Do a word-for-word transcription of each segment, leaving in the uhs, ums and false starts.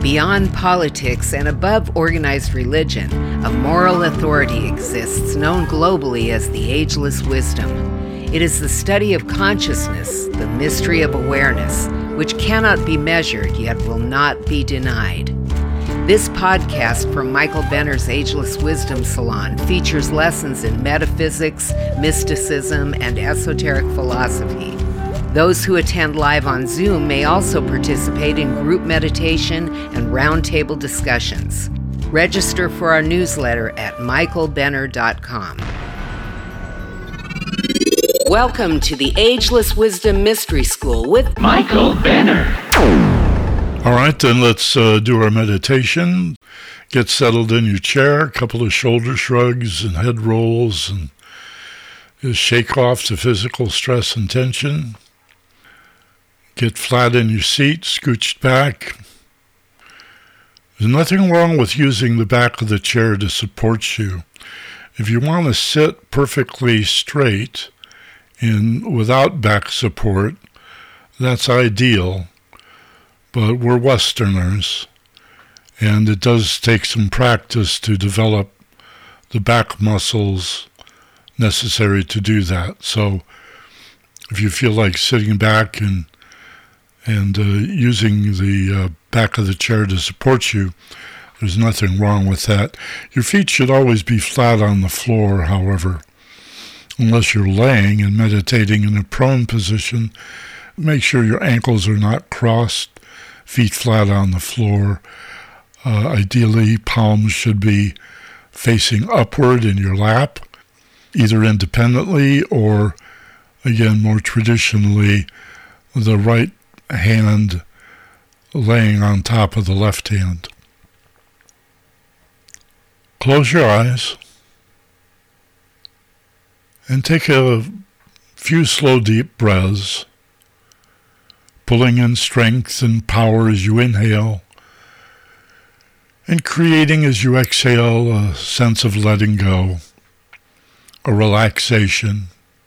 Beyond politics and above organized religion, a moral authority exists known globally as the Ageless Wisdom. It is the study of consciousness, the mystery of awareness, which cannot be measured yet will not be denied. This podcast from Michael Benner's Ageless Wisdom Salon features lessons in metaphysics, mysticism, and esoteric philosophy. Those who attend live on Zoom may also participate in group meditation and roundtable discussions. Register for our newsletter at michael benner dot com. Welcome to the Ageless Wisdom Mystery School with Michael Benner. All right, then let's uh, do our meditation. Get settled in your chair, a couple of shoulder shrugs and head rolls, and just shake off the physical stress and tension. Get flat in your seat, scooched back. There's nothing wrong with using the back of the chair to support you. If you want to sit perfectly straight and without back support, that's ideal. But we're Westerners, and it does take some practice to develop the back muscles necessary to do that. So if you feel like sitting back and and uh, using the uh, back of the chair to support you, there's nothing wrong with that. Your feet should always be flat on the floor, however, unless you're laying and meditating in a prone position. Make sure your ankles are not crossed, feet flat on the floor. Uh, ideally, palms should be facing upward in your lap, either independently or, again, more traditionally, the right hand laying on top of the left hand. Close your eyes and take a few slow, deep breaths, pulling in strength and power as you inhale, and creating as you exhale a sense of letting go, a relaxation.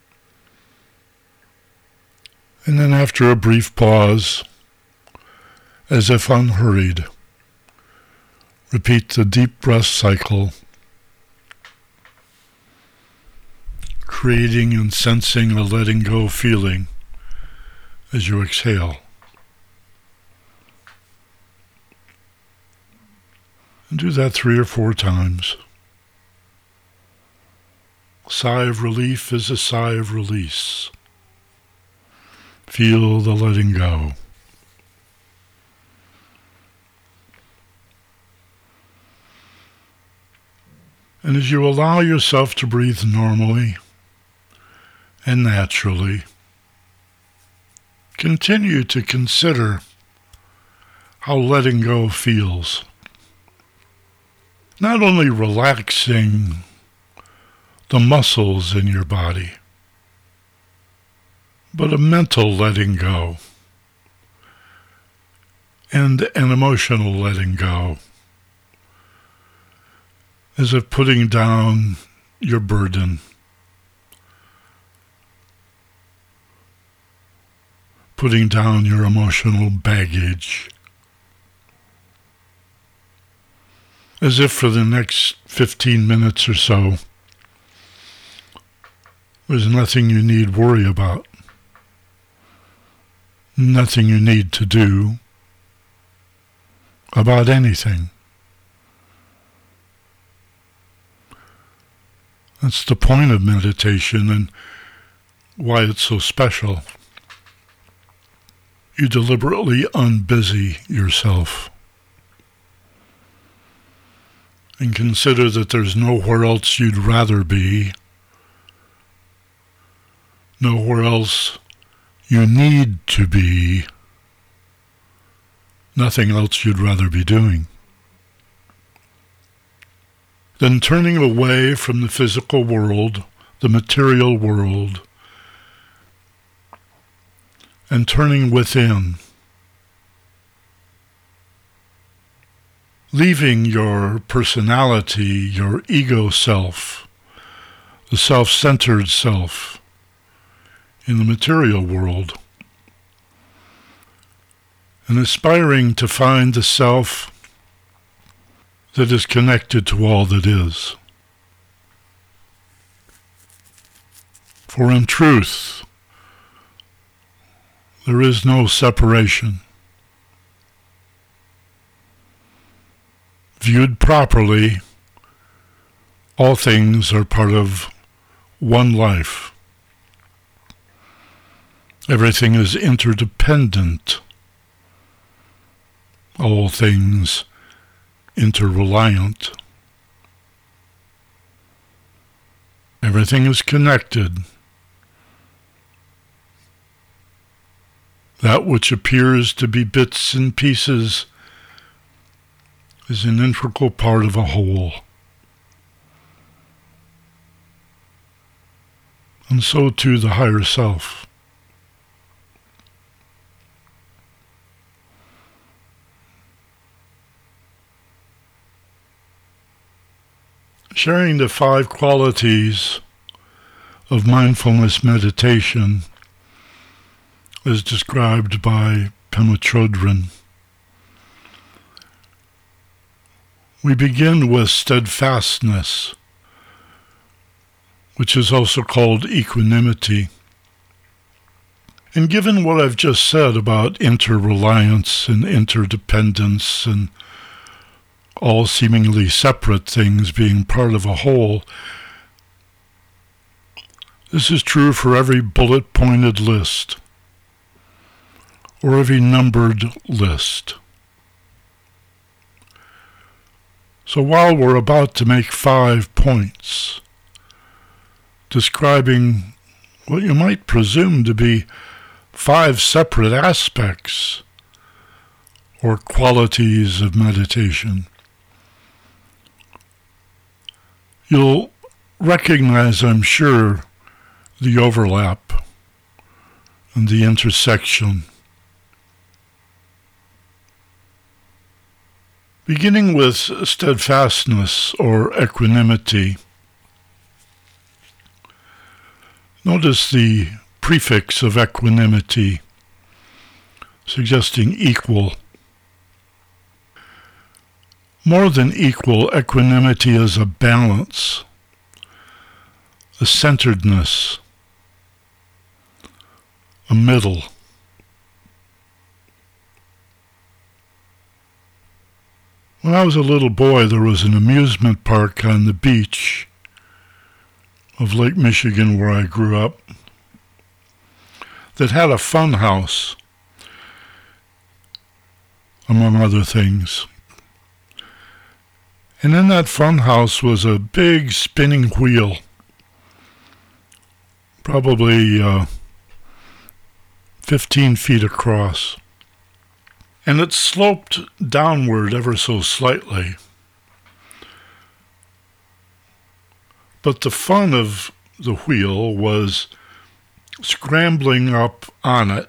And then after a brief pause, as if unhurried, repeat the deep breath cycle, creating and sensing a letting go feeling as you exhale. And do that three or four times. A sigh of relief is a sigh of release. Feel the letting go. And as you allow yourself to breathe normally and naturally, continue to consider how letting go feels. Not only relaxing the muscles in your body, but a mental letting go and an emotional letting go, as if putting down your burden, putting down your emotional baggage, as if for the next fifteen minutes or so, there's nothing you need worry about. Nothing you need to do about anything. That's the point of meditation and why it's so special. You deliberately unbusy yourself and consider that there's nowhere else you'd rather be, nowhere else you need to be, nothing else you'd rather be doing. Then turning away from the physical world, the material world, and turning within, leaving your personality, your ego self, the self-centered self in the material world, and aspiring to find the self that is connected to all that is. For in truth, there is no separation. Viewed properly, all things are part of one life. Everything is interdependent. All things interreliant. Everything is connected. That which appears to be bits and pieces is an integral part of a whole. And so too the higher self. Sharing the five qualities of mindfulness meditation as described by Pema Chodron. We begin with steadfastness, which is also called equanimity. And given what I've just said about interreliance and interdependence and all seemingly separate things being part of a whole, this is true for every bullet-pointed list or every numbered list. So while we're about to make five points describing what you might presume to be five separate aspects or qualities of meditation, you'll recognize, I'm sure, the overlap and the intersection. Beginning with steadfastness or equanimity, notice the prefix of equanimity, suggesting equal. More than equal, equanimity is a balance, a centeredness, a middle. When I was a little boy, there was an amusement park on the beach of Lake Michigan where I grew up that had a fun house, among other things. And in that fun house was a big spinning wheel, probably uh, fifteen feet across. And it sloped downward ever so slightly. But the fun of the wheel was scrambling up on it.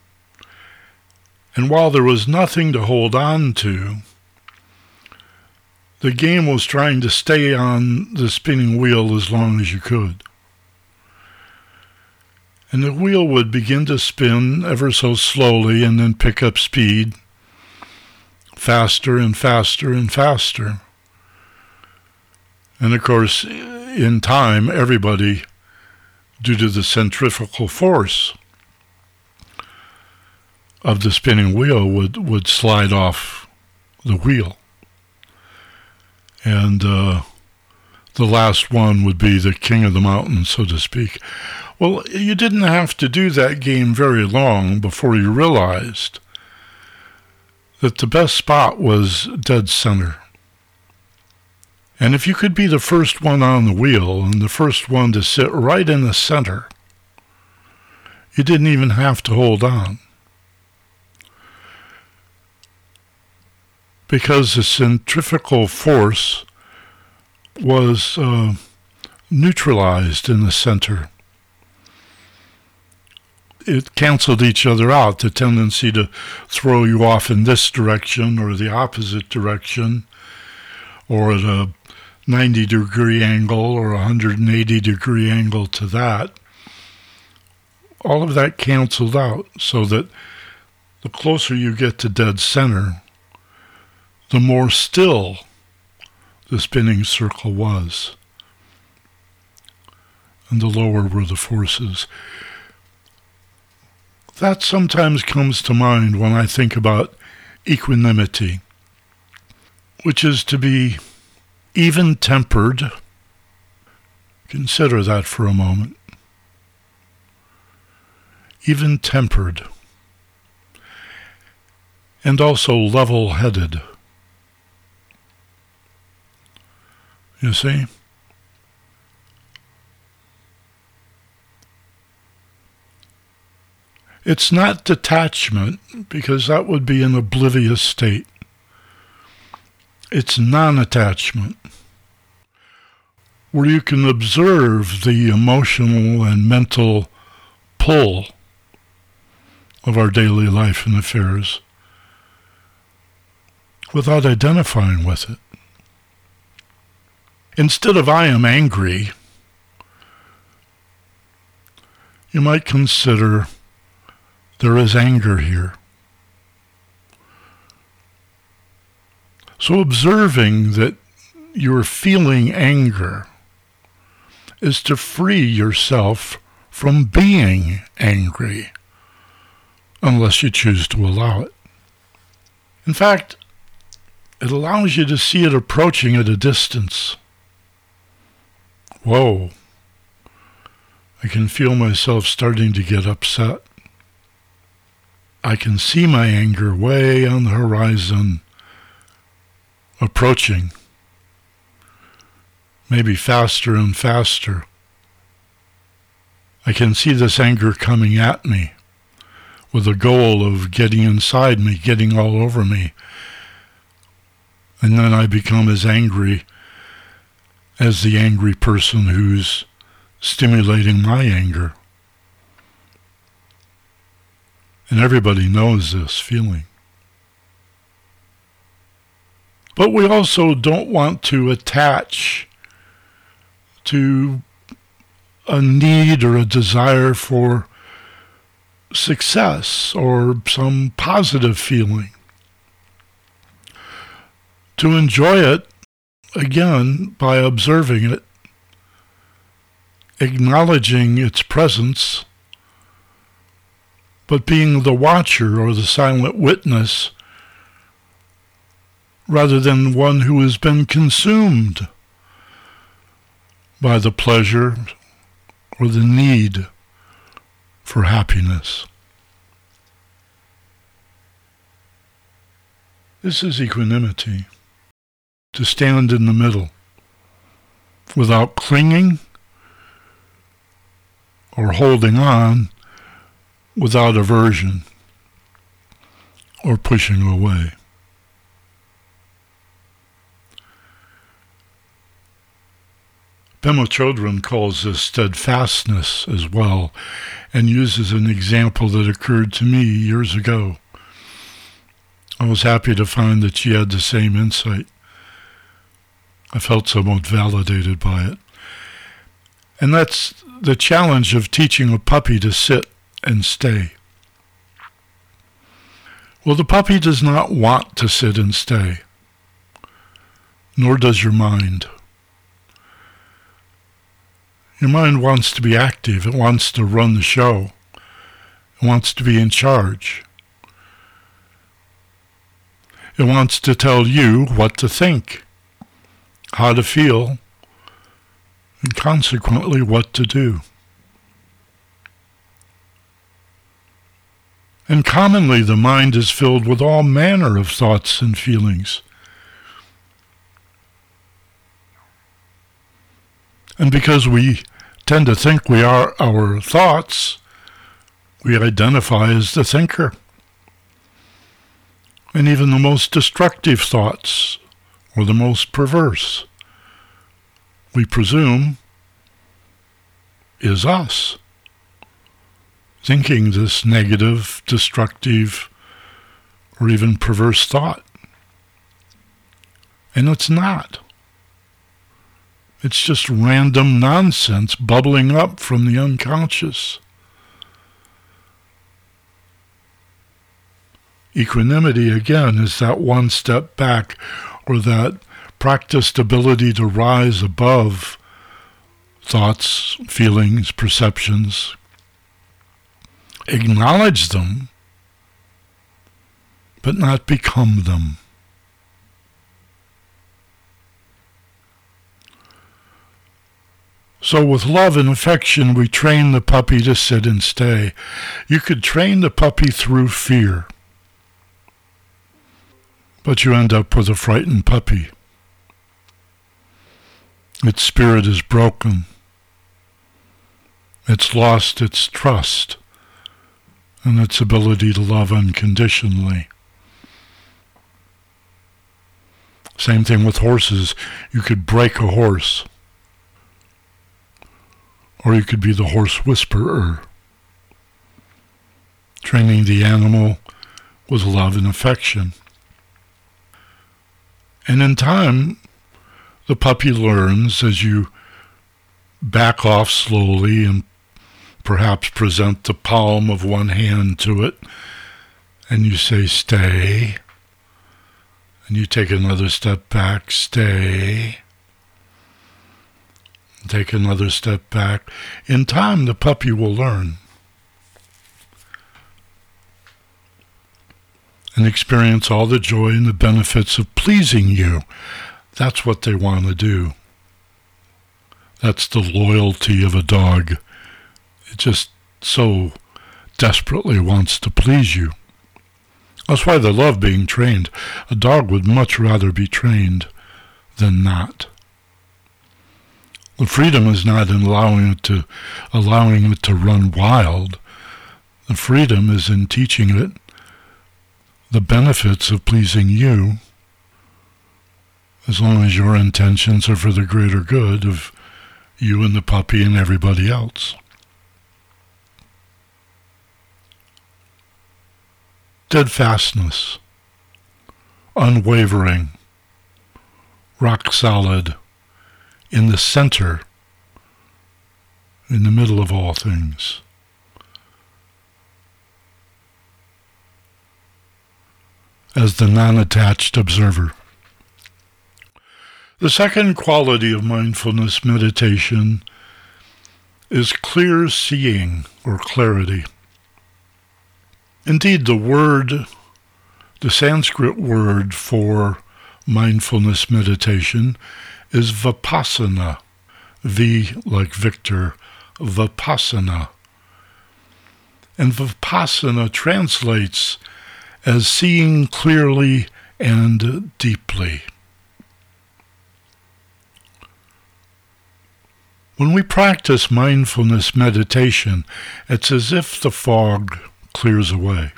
And while there was nothing to hold on to, the game was trying to stay on the spinning wheel as long as you could. And the wheel would begin to spin ever so slowly and then pick up speed, faster and faster and faster. And of course, in time, everybody, due to the centrifugal force of the spinning wheel, would, would slide off the wheel. And uh, the last one would be the king of the mountain, so to speak. Well, you didn't have to do that game very long before you realized that the best spot was dead center. And if you could be the first one on the wheel and the first one to sit right in the center, you didn't even have to hold on. Because the centrifugal force was uh, neutralized in the center. It canceled each other out, the tendency to throw you off in this direction or the opposite direction, or at a ninety degree angle or a one hundred eighty degree angle to that. All of that canceled out so that the closer you get to dead center, the more still the spinning circle was, and the lower were the forces. That sometimes comes to mind when I think about equanimity, which is to be even-tempered. Consider that for a moment. Even-tempered. And also level-headed. You see? It's not detachment, because that would be an oblivious state. It's non-attachment, where you can observe the emotional and mental pull of our daily life and affairs without identifying with it. Instead of I am angry, you might consider there is anger here. So observing that you're feeling anger is to free yourself from being angry, unless you choose to allow it. In fact, it allows you to see it approaching at a distance. Whoa, I can feel myself starting to get upset. I can see my anger way on the horizon, approaching, maybe faster and faster. I can see this anger coming at me with the goal of getting inside me, getting all over me. And then I become as angry as the angry person who's stimulating my anger. And everybody knows this feeling. But we also don't want to attach to a need or a desire for success or some positive feeling. To enjoy it, again, by observing it, acknowledging its presence, but being the watcher or the silent witness rather than one who has been consumed by the pleasure or the need for happiness. This is equanimity, to stand in the middle without clinging or holding on, without aversion or pushing away. Pema Chodron calls this steadfastness as well, and uses an example that occurred to me years ago. I was happy to find that she had the same insight. I felt somewhat validated by it. And that's the challenge of teaching a puppy to sit and stay. Well, the puppy does not want to sit and stay, nor does your mind. Your mind wants to be active. It wants to run the show. It wants to be in charge. It wants to tell you what to think, how to feel, and consequently what to do. And commonly the mind is filled with all manner of thoughts and feelings. And because we tend to think we are our thoughts, we identify as the thinker. And even the most destructive thoughts, or the most perverse, we presume is us, thinking this negative, destructive, or even perverse thought. And it's not. It's just random nonsense bubbling up from the unconscious. Equanimity, again, is that one step back, or that practiced ability to rise above thoughts, feelings, perceptions, acknowledge them, but not become them. So with love and affection, we train the puppy to sit and stay. You could train the puppy through fear, but you end up with a frightened puppy. Its spirit is broken. It's lost its trust and its ability to love unconditionally. Same thing with horses. You could break a horse, or you could be the horse whisperer, training the animal with love and affection. And in time, the puppy learns as you back off slowly and perhaps present the palm of one hand to it, and you say, stay. And you take another step back, stay. Take another step back. In time, the puppy will learn and experience all the joy and the benefits of pleasing you. That's what they want to do. That's the loyalty of a dog. It just so desperately wants to please you. That's why they love being trained. A dog would much rather be trained than not. The freedom is not in allowing it to allowing it to run wild. The freedom is in teaching it the benefits of pleasing you, as long as your intentions are for the greater good of you and the puppy and everybody else. Steadfastness, unwavering, rock solid, in the center, in the middle of all things. As the non-attached observer. The second quality of mindfulness meditation is clear seeing or clarity. Indeed, the word, the Sanskrit word for mindfulness meditation is vipassana. V like Victor, vipassana. And vipassana translates as seeing clearly and deeply. When we practice mindfulness meditation, it's as if the fog clears away.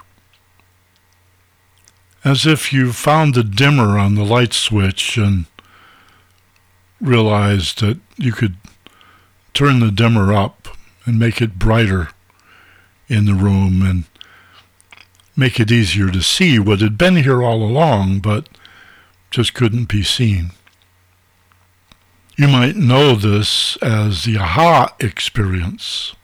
As if you found the dimmer on the light switch and realized that you could turn the dimmer up and make it brighter in the room and make it easier to see what had been here all along but just couldn't be seen. You might know this as the aha experience,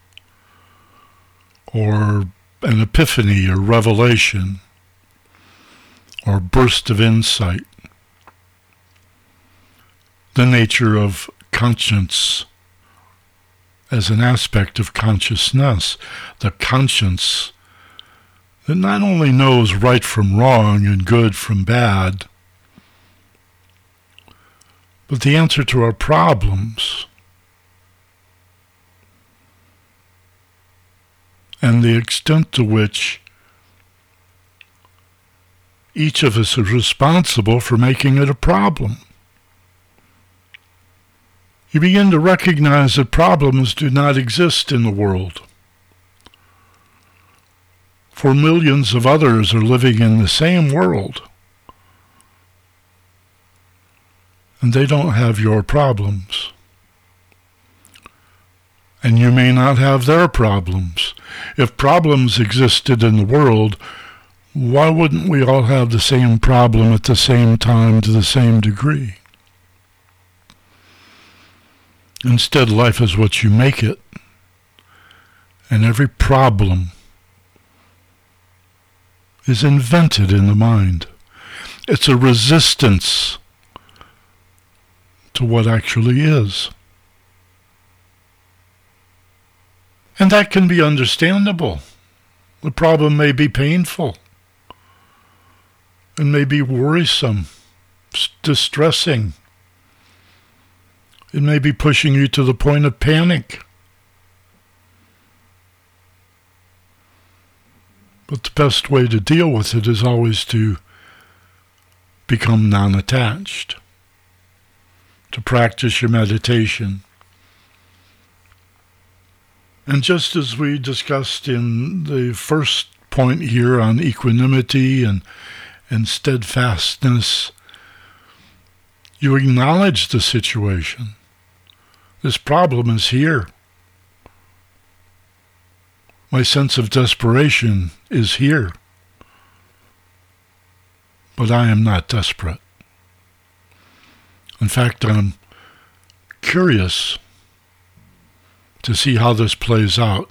or an epiphany or revelation, or burst of insight. The nature of conscience as an aspect of consciousness, the conscience that not only knows right from wrong and good from bad, but the answer to our problems and the extent to which each of us is responsible for making it a problem. You begin to recognize that problems do not exist in the world. For millions of others are living in the same world, and they don't have your problems. And you may not have their problems. If problems existed in the world, why wouldn't we all have the same problem at the same time to the same degree? Instead, life is what you make it, and every problem is invented in the mind. It's a resistance to what actually is. And that can be understandable. The problem may be painful and may be worrisome, distressing. It may be pushing you to the point of panic. But the best way to deal with it is always to become non-attached, to practice your meditation. And just as we discussed in the first point here on equanimity and, and steadfastness, you acknowledge the situation. This problem is here. My sense of desperation is here. But I am not desperate. In fact, I'm curious to see how this plays out.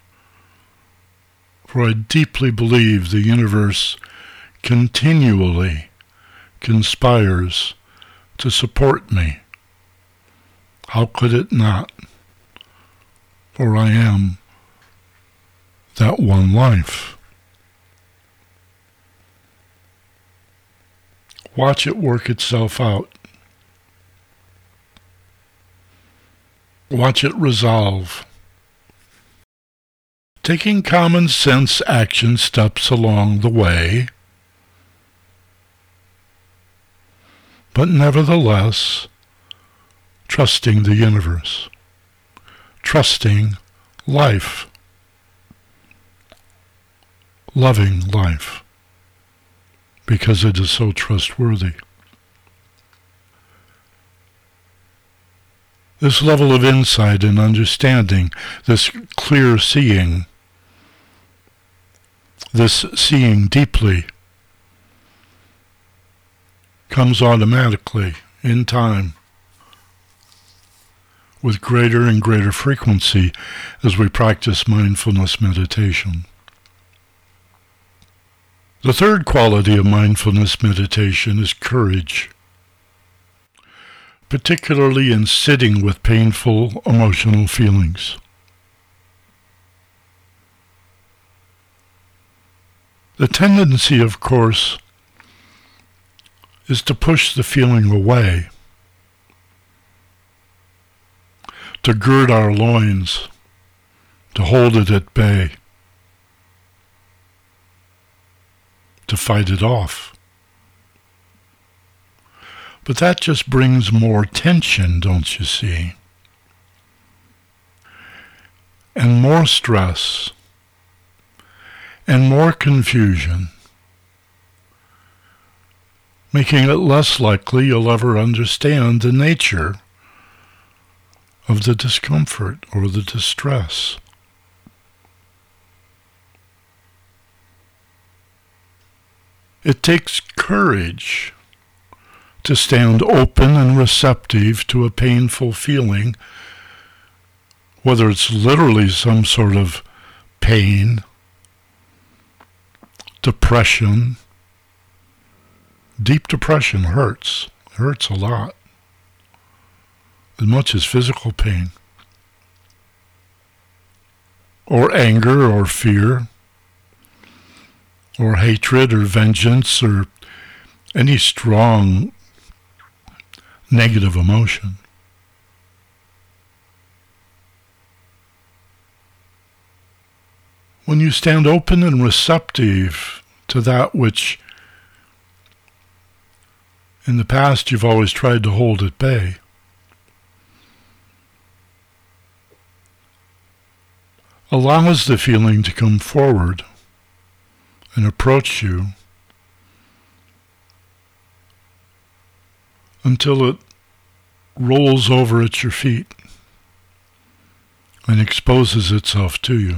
For I deeply believe the universe continually conspires to support me. How could it not? For I am that one life. Watch it work itself out. Watch it resolve. Taking common sense action steps along the way, but nevertheless, trusting the universe, trusting life, loving life, because it is so trustworthy. This level of insight and understanding, this clear seeing, this seeing deeply, comes automatically in time with greater and greater frequency as we practice mindfulness meditation. The third quality of mindfulness meditation is courage, particularly in sitting with painful emotional feelings. The tendency, of course, is to push the feeling away, to gird our loins, to hold it at bay, to fight it off. But that just brings more tension, don't you see? And more stress, and more confusion, making it less likely you'll ever understand the nature of the discomfort or the distress. It takes courage to stand open and receptive to a painful feeling, whether it's literally some sort of pain, depression. Deep depression hurts. It hurts a lot, as much as physical pain, or anger or fear, or hatred or vengeance, or any strong negative emotion. When you stand open and receptive to that which in the past you've always tried to hold at bay, allows the feeling to come forward and approach you until it rolls over at your feet and exposes itself to you.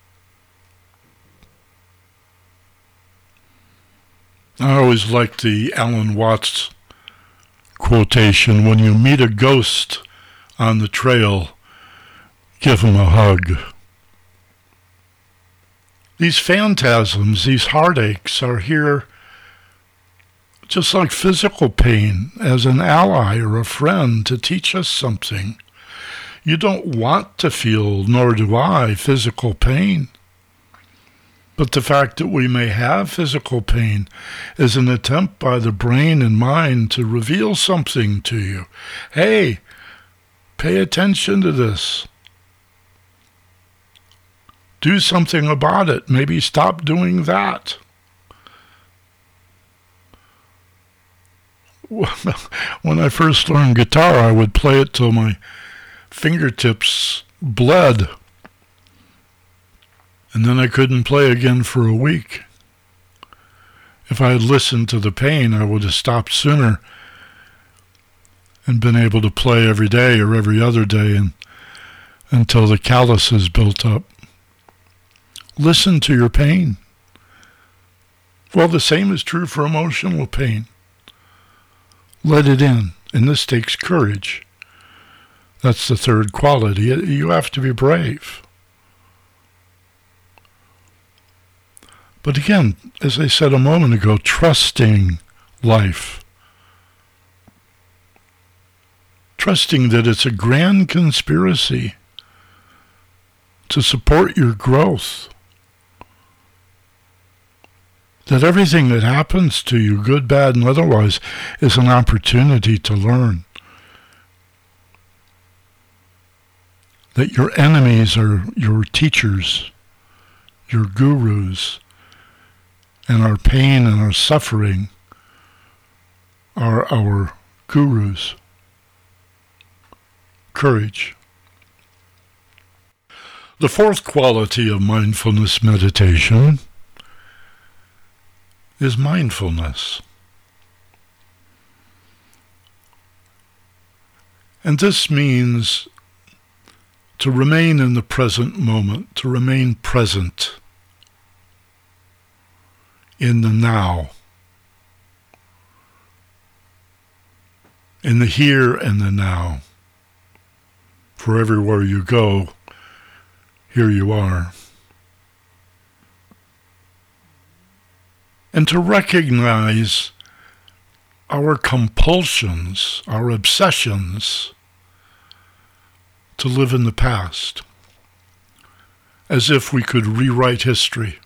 I always liked the Alan Watts quotation, when you meet a ghost on the trail, give him a hug. These phantasms, these heartaches are here just like physical pain as an ally or a friend to teach us something. You don't want to feel, nor do I, physical pain. But the fact that we may have physical pain is an attempt by the brain and mind to reveal something to you. Hey, pay attention to this. Do something about it. Maybe stop doing that. When I first learned guitar, I would play it till my fingertips bled. And then I couldn't play again for a week. If I had listened to the pain, I would have stopped sooner and been able to play every day or every other day and, until the calluses built up. Listen to your pain. Well, the same is true for emotional pain. Let it in, and this takes courage. That's the third quality. You have to be brave. But again, as I said a moment ago, trusting life. Trusting that it's a grand conspiracy to support your growth. That everything that happens to you, good, bad, and otherwise, is an opportunity to learn. That your enemies are your teachers, your gurus, and our pain and our suffering are our gurus. Courage. The fourth quality of mindfulness meditation is mindfulness. And this means to remain in the present moment, to remain present in the now, in the here and the now. For everywhere you go, here you are. And to recognize our compulsions, our obsessions to live in the past, as if we could rewrite history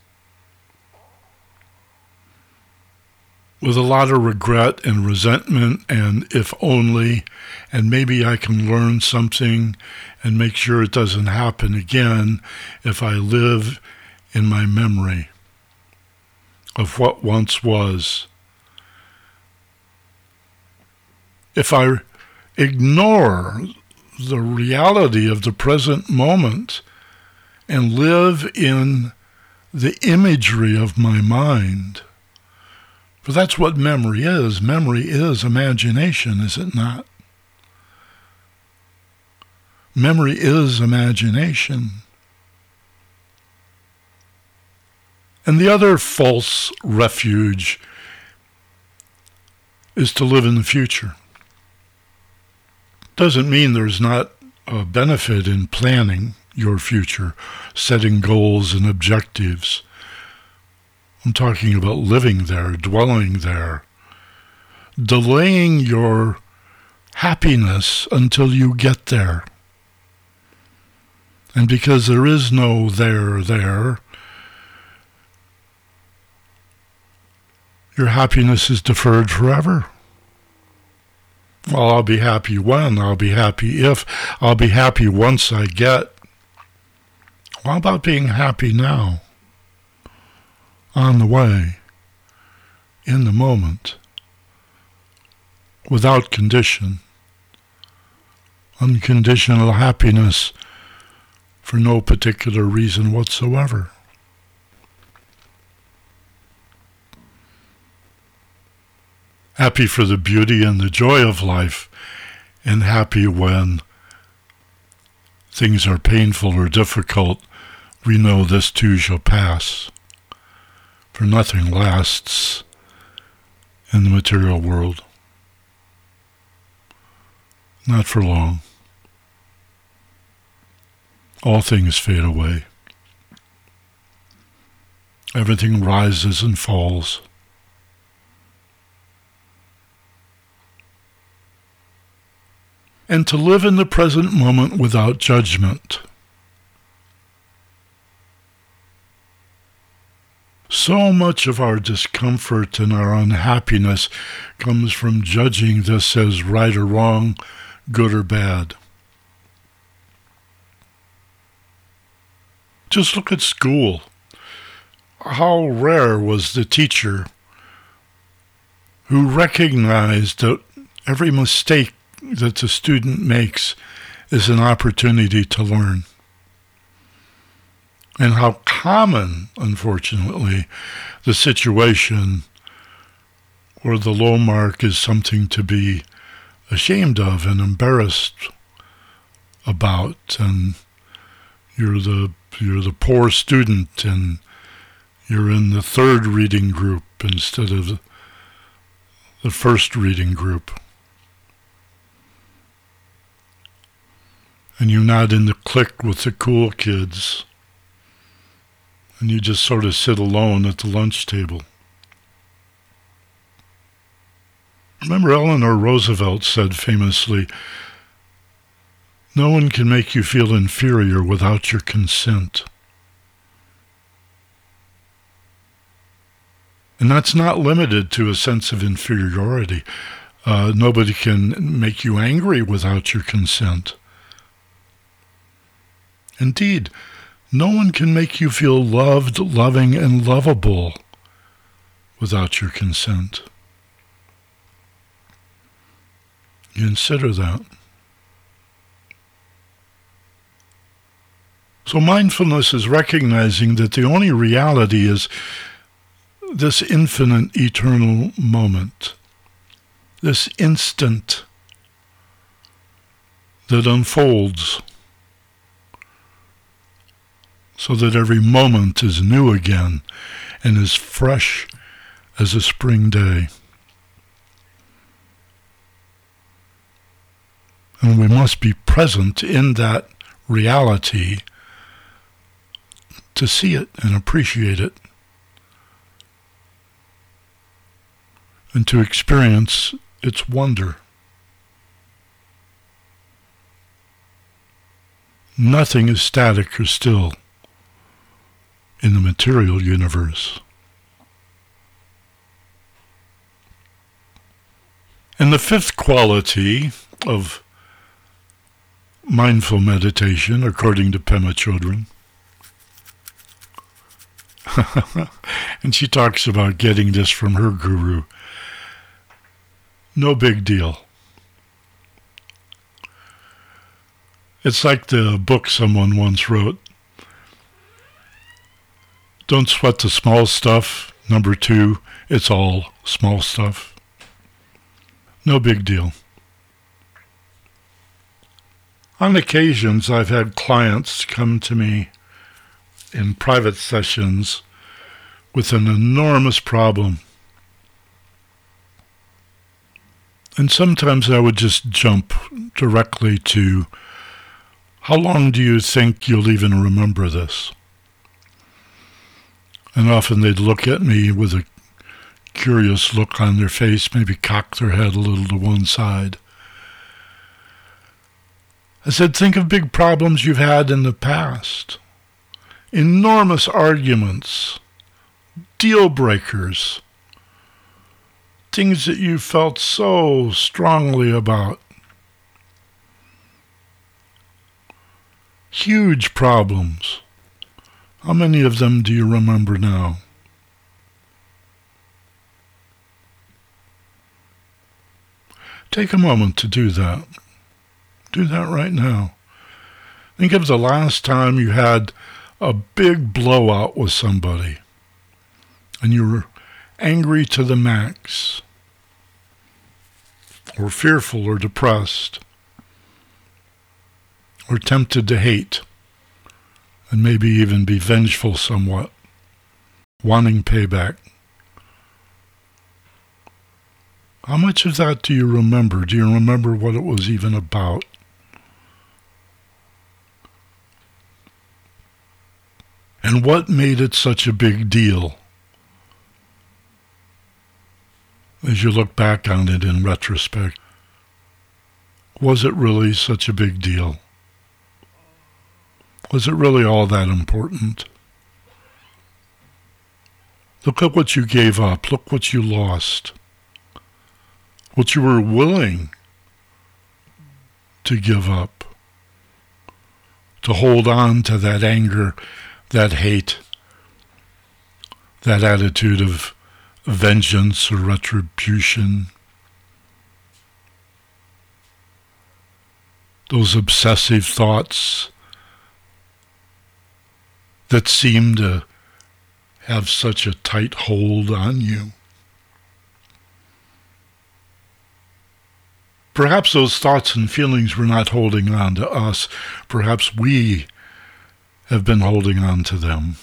with a lot of regret and resentment and if only, and maybe I can learn something and make sure it doesn't happen again if I live in my memory of what once was. If I ignore the reality of the present moment and live in the imagery of my mind, for that's what memory is. Memory is imagination, is it not? Memory is imagination. And the other false refuge is to live in the future. Doesn't mean there's not a benefit in planning your future, setting goals and objectives. I'm talking about living there, dwelling there, delaying your happiness until you get there. And because there is no there there, your happiness is deferred forever. Well, I'll be happy when, I'll be happy if, I'll be happy once I get. How about being happy now? On the way, in the moment, without condition, unconditional happiness for no particular reason whatsoever. Happy for the beauty and the joy of life, and happy when things are painful or difficult, we know this too shall pass. For nothing lasts in the material world. Not for long. All things fade away. Everything rises and falls. And to live in the present moment without judgment. So much of our discomfort and our unhappiness comes from judging this as right or wrong, good or bad. Just look at school. How rare was the teacher who recognized that every mistake that the student makes is an opportunity to learn. And how common, unfortunately, the situation where the low mark is something to be ashamed of and embarrassed about, and you're the you're the poor student and you're in the third reading group instead of the first reading group. And you're not in the clique with the cool kids. And you just sort of sit alone at the lunch table. Remember, Eleanor Roosevelt said famously, "No one can make you feel inferior without your consent." And that's not limited to a sense of inferiority. Uh, nobody can make you angry without your consent. Indeed, no one can make you feel loved, loving, and lovable without your consent. Consider that. So mindfulness is recognizing that the only reality is this infinite, eternal moment, this instant that unfolds, so that every moment is new again and as fresh as a spring day. And we must be present in that reality to see it and appreciate it, and to experience its wonder. Nothing is static or still in the material universe. And the fifth quality of mindful meditation, according to Pema Chodron, and she talks about getting this from her guru, no big deal. It's like the book someone once wrote, "Don't sweat the small stuff. Number two, it's all small stuff." No big deal. On occasions, I've had clients come to me in private sessions with an enormous problem. And sometimes I would just jump directly to, "How long do you think you'll even remember this?" And often they'd look at me with a curious look on their face, maybe cock their head a little to one side. I said, "Think of big problems you've had in the past. Enormous arguments, deal breakers, things that you felt so strongly about. Huge problems. How many of them do you remember now?" Take a moment to do that. Do that right now. Think of the last time you had a big blowout with somebody and you were angry to the max, or fearful or depressed, or tempted to hate, and maybe even be vengeful somewhat, wanting payback. How much of that do you remember? Do you remember what it was even about? And what made it such a big deal? As you look back on it in retrospect, was it really such a big deal? Was it really all that important? Look at what you gave up. Look what you lost. What you were willing to give up. To hold on to that anger, that hate, that attitude of vengeance or retribution. Those obsessive thoughts that seem to have such a tight hold on you. Perhaps those thoughts and feelings were not holding on to us. Perhaps we have been holding on to them.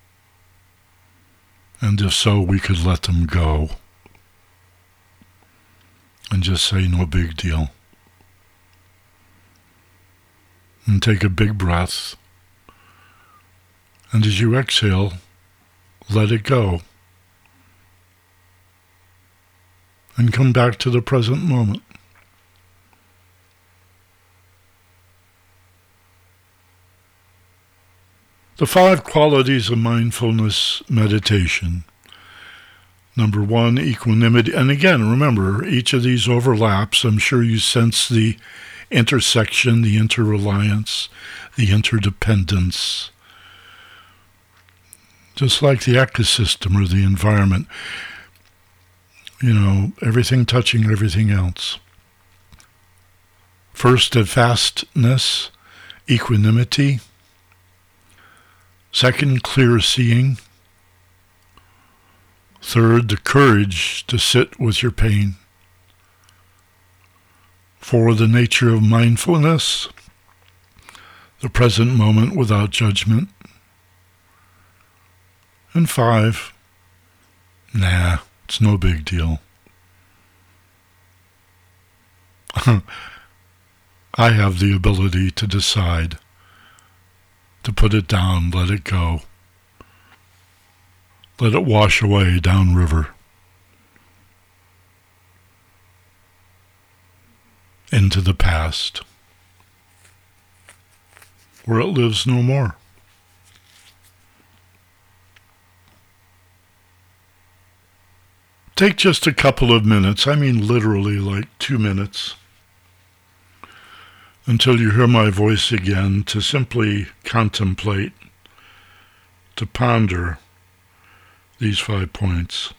And if so, we could let them go and just say, no big deal. And take a big breath. And as you exhale, let it go. And come back to the present moment. The five qualities of mindfulness meditation. Number one, equanimity. And again, remember, each of these overlaps. I'm sure you sense the intersection, the interreliance, the interdependence. Just like the ecosystem or the environment. You know, everything touching everything else. First, steadfastness, equanimity. Second, clear seeing. Third, the courage to sit with your pain. Four, the nature of mindfulness, the present moment without judgment. And five, nah, it's no big deal. I have the ability to decide, to put it down, let it go. Let it wash away downriver. Into the past, where it lives no more. Take just a couple of minutes, I mean literally like two minutes, until you hear my voice again, to simply contemplate, to ponder these five points.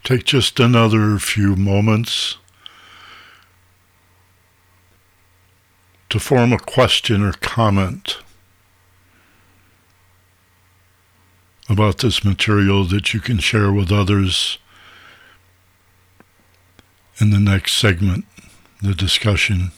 Take just another few moments to form a question or comment about this material that you can share with others in the next segment, the discussion.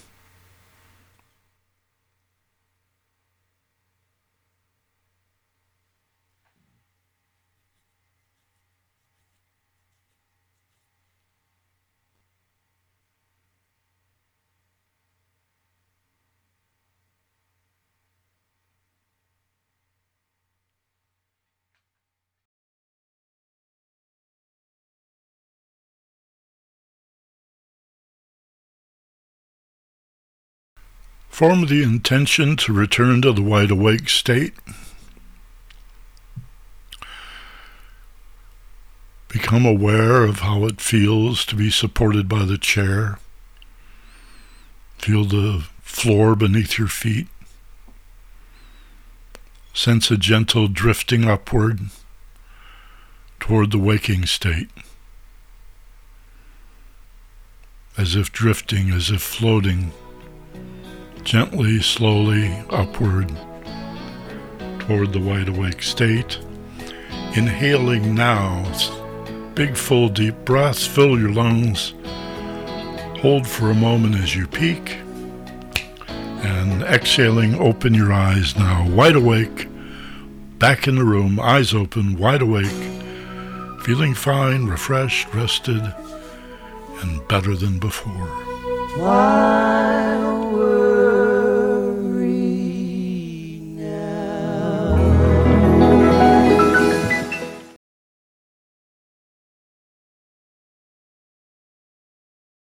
Form the intention to return to the wide-awake state. Become aware of how it feels to be supported by the chair. Feel the floor beneath your feet. Sense a gentle drifting upward toward the waking state. As if drifting, as if floating, gently, slowly upward toward the wide-awake state. Inhaling now, big, full, deep breaths, fill your lungs. Hold for a moment as you peak. And exhaling, open your eyes now, wide awake, back in the room, eyes open, wide awake, feeling fine, refreshed, rested, and better than before. While we're